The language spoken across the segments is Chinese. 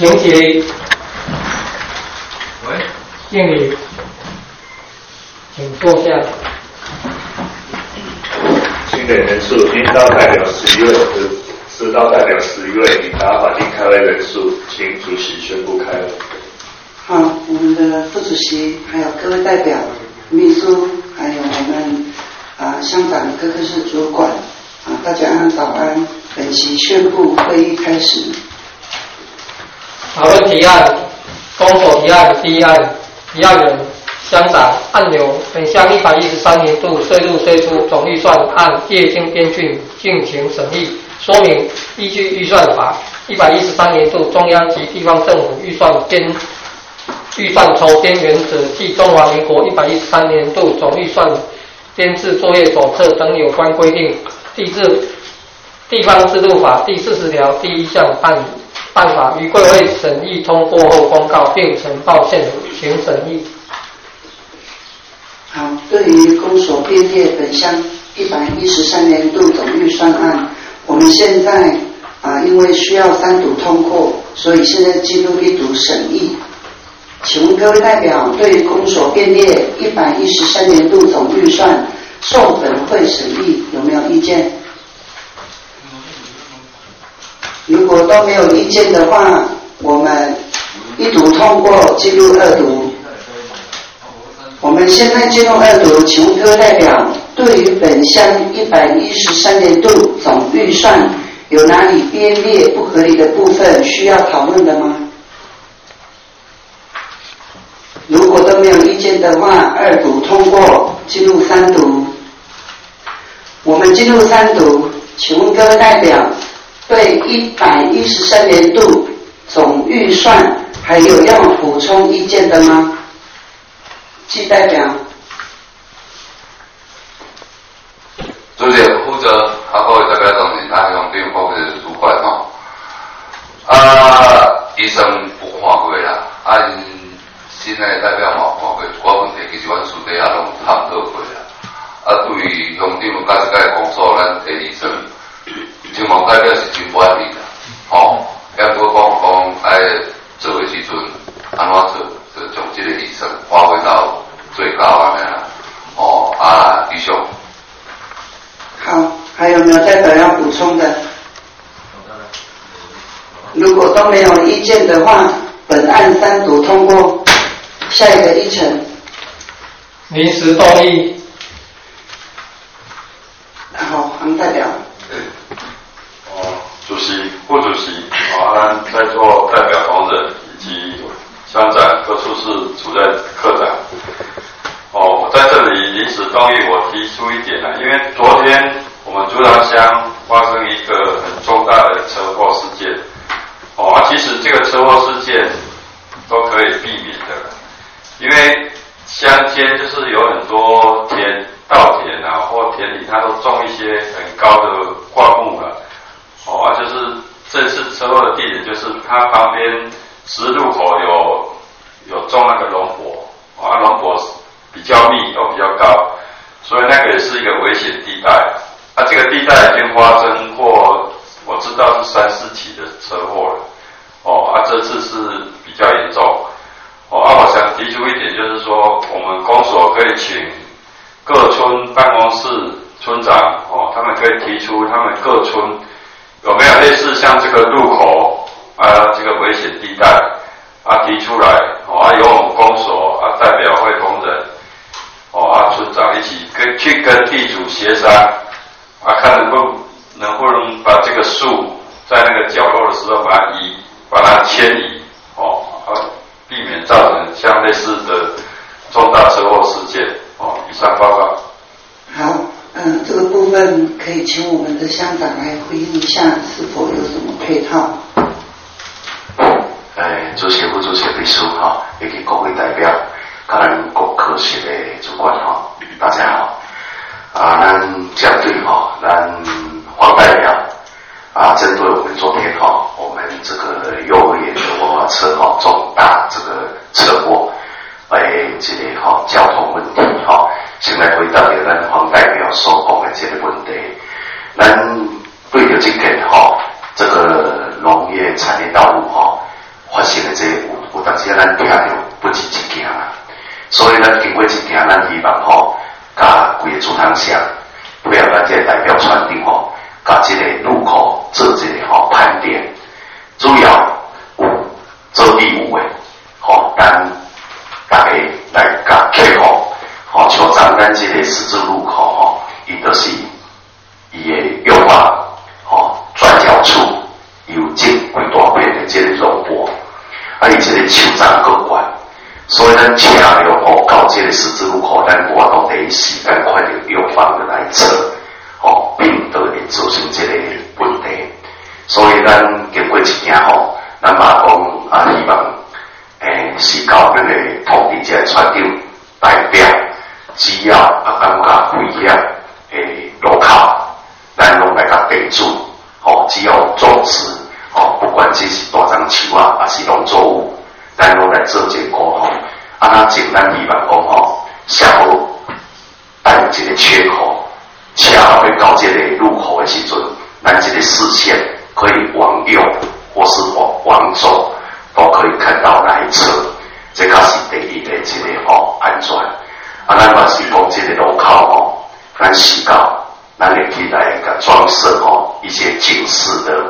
林启礼，敬礼，请坐下。 新的人数，应当代表11位，指导代表11位，已达法定开会人数，请主席宣布开会。 好，我们的副主席，还有各位代表、秘书，还有我们乡长各科室主管大家早安。本席宣布会议开始。 讨论提案，公所提案第一案，提案人乡长按钮本乡113年度税入税出总预算按业经编竣进行审议，说明依据预算法113年度中央及地方政府预算筹编原则暨中华民国113年度总预算编制作业手册等有关规定，地方制度法第40条第1项办法于贵会审议通过后公告，并呈报县府请审议。 好，对于公所编列本乡113年度总预算案，我们现在因为需要3读通过，所以现在进入1读审议。请问各位代表，对于公所编列113年度总预算受本会审议有没有意见？如果都没有意见的话，我们1读通过，进入2读。我们现在进入2读，请问各位代表，对于本乡113年度总预算有哪里编列不合理的部分需要讨论的吗？如果都没有意见的话，2读通过，进入3读。我们进入3读，请问各位代表，对113年度总预算还有要补充意见的吗？季代表。 主席负责各位代表同仁，乡长包括主管医生有看过啦，新的代表嘛看过，一寡问题其实阮私底下拢探讨过啦。对于乡长甲这个公所，咱第2层，青毛代表是真不安意啦，要不讲爱做的时阵，安怎做，就将这个医生发挥到最高安尼啦，以上。 好，还有没有代表要补充的？如果都没有意见的话，本案3读通过。下一个议程， 临时动议。 好，黄代表。 主席、副主席，咱在座代表同仁以及乡长、各处室主任、科长。我在这里临时动议，我提出一点因为昨天我们竹塘乡发生一个很重大的车祸事件。其实这个车祸事件都可以避免的。因为乡间就是有很多稻田或田里，它都种一些很高的灌木了。就是这次车祸的地点，就是它旁边10路口有种那个龙柏，龙柏比较密又比较高，所以那个也是一个危险地带。这个地带已经发生过，我知道是3、4起的车祸了。这次是比较严重。我想提出一点，就是说，我们公所可以请各村办公室村长他们可以提出他们各村有没有类似像这个路口这个危险地带提出来由我们公所代表会同仁村长一起去跟地主协商看能不能把这个树在那个角落的时候把它迁移避免造成像类似的重大车祸事件。以上报告。 好，这个部分可以请我们的乡长来回应一下，是否有什么配套？ 主席、副主席、秘书以及各位代表，跟咱各科室的主管大家好。咱将对咱黄代表针对我们昨天我们这个幼儿园的文化车重大这个车祸，这个交通问题先来回答给咱黄代表所讲的这个问题。咱对着这个这个农业产业道路向，配合咱这个代表船长吼，甲这个路口做这个盘点，主要有做义务的，咱大家来甲客户，像咱这个十字路口伊就是伊的用法，转角处有这几大片的这个肉柏，伊这个树桩各管。所以咱车了到这个十字路口，咱无法度第一时间快点右方的来测，并都会造成这个问题。所以咱经过一件咱嘛讲希望是到那个土地这个船长代表，只要感觉危险路口，咱拢来甲地主，只要种植，不管这是大樟树啊，还是农作物。咱拢来做这个沟通，咱尽咱希望讲下午咱有一个缺口，车要到这个路口的时阵，咱这个视线可以往右或是往左，都可以看到哪一侧，这才是第一个这个安全。咱嘛是讲这个路口咱时到，咱会去来甲装设一些警示的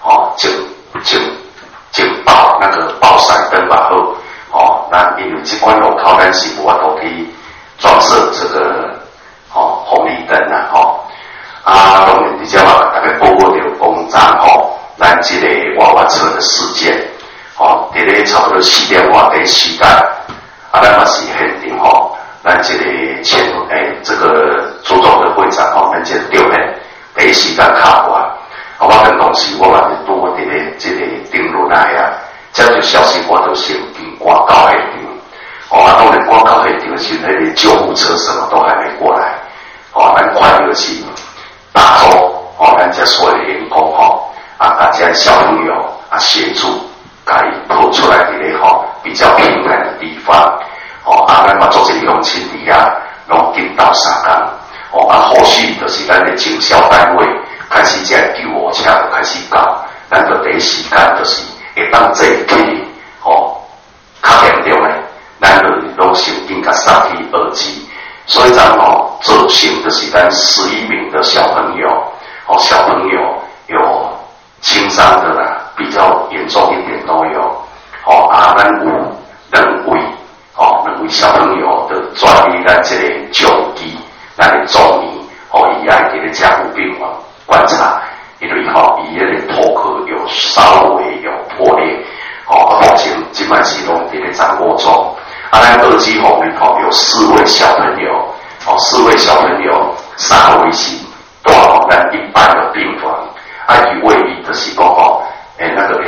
警报那个报闪灯吧那因为这款路口咱是无法度去装设这个红绿灯当然伫遮嘛大概报告着讲咱这个娃娃车的事件伫咧差不多4点外的时间咱嘛是现场咱这个这个主总的会长咱这个调任第一时间卡过来。我跟同事，我嘛是拄伫咧这个顶轮啊，这就消息我都先经广告现场，当然广告现场是那个救护车什么都还没过来，咱快乐是大周，咱这所有的员工大家小朋友协助，甲伊拖出来伫咧比较平安的地方，咱嘛做这个用心底拢紧到3工，后续就是咱的警消单位。开始这救护车就开始到，咱就第一时间就是会当坐起，较严重的，咱就拢先应该送去2级。所以咱造成就是咱11名的小朋友，小朋友有轻伤的啦，比较严重一点都有，咱有2位小朋友的转移咱这个救机，咱的中医，伊爱伫咧加护病房。观察，因为伊迄个头壳有稍微有破裂，目前即摆是拢伫咧掌握中。咱2级方面有4位小朋友，4位小朋友3位是住咱一般的病房，1位就是讲那个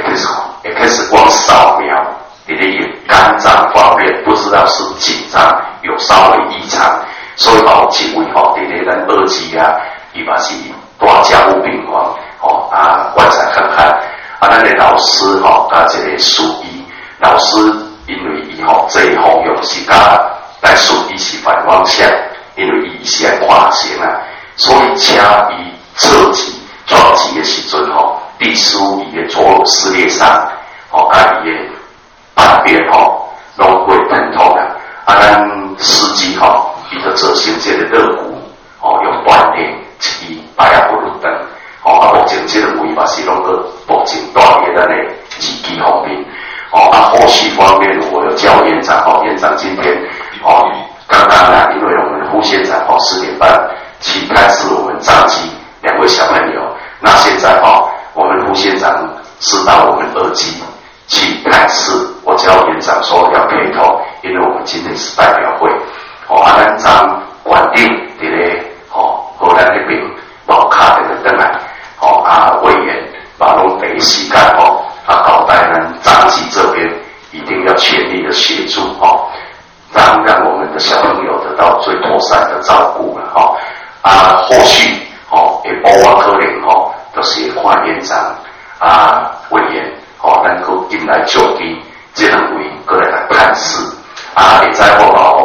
X 光扫描，伫咧肝脏方面不知道是紧张有稍微异常，所以1位伫咧咱2级伊嘛是。大加护病房，观察看看，咱的老师甲这个书医，老师因为伊这一方用是甲咱书医是反方向，因为伊是爱跨行所以车伊侧击撞击的时阵第15伊的左右撕裂伤，伊的半边拢会疼痛咱司机伊就造成这个肋骨有断裂。摆不如等，目前这个位嘛是拢个目前大约咱的2级方面，后续方面我有叫园长，园长今天刚刚因为我们副县长4点半去探视我们张基2位小朋友，那现在我们副县长是到我们2级去探视，我叫园长说要陪同，因为我们今天是代表会，咱张管长伫咧荷兰那边。老卡的等来，委员把拢第一时间交代咱张基这边一定要全力的协助让我们的小朋友得到最妥善的照顾了后续也包括可能就是看园长委员能够进来就地，这2位过来探视也在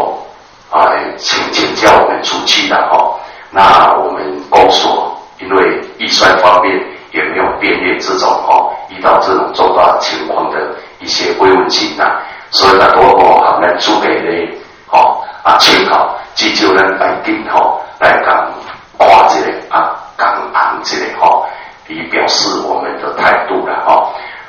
请教我们主期的那我们公所因为预算方面也没有编列这种遇到这种重大情况的一些慰问金所以咱咱主给咧请求，只就咱来定来讲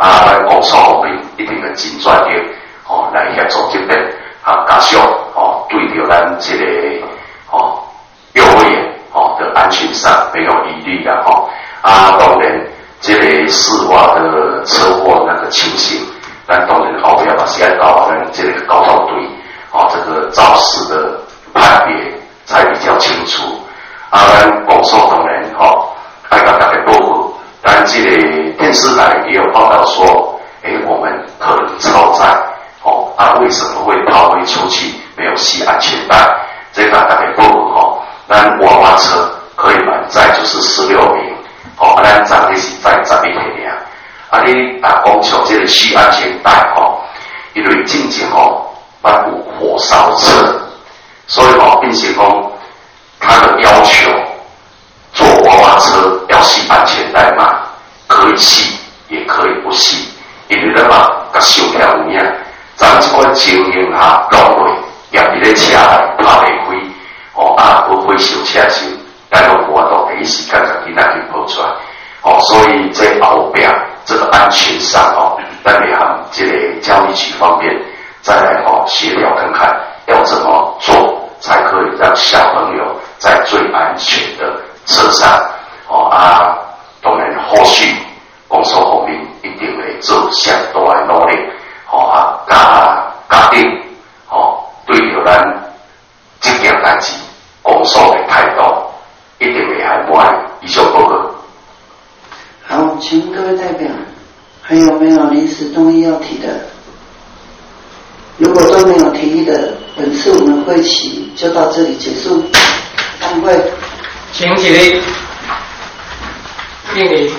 咱工作方面一定要真专业，来协助这边家属对着咱这个幼儿园的安全上没有疑虑的当然这个事发的车祸那个情形，咱当然后要把时间搞咱这个交通队这个肇事的判别才比较清楚。咱工作当然爱跟大家报告，但这个电视台也有报道说，我们可能超载为什么会逃回出去？没有系安全带，这个大家报告咱娃娃车可以满载就是16名，咱昨日是载11个尔。你讲像这个系安全带因为之前捌有火烧车，所以变成讲他的要求，坐娃娃车要系安全带嘛，可以系也可以不系，因为咱嘛甲受了有影，咱这款情形下落落也伫咧车内拍袂开，不会烧车时，咱都无法度第一时间甲囡仔去抱出来，所以在后边这个安全上咱也和这个教育局方面再来协调看看要怎么做，才可以让小朋友在最安全的车上当然后续工作方面一定会做相大的努力家庭对着咱这件代志工作的态度一定会还满以上报告。 好，请问各位代表还有没有临时动议要提的？如果都没有提议的，本次我们会期就到这里结束。散会。 请起立，敬礼。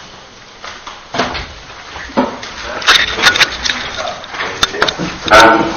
嗯。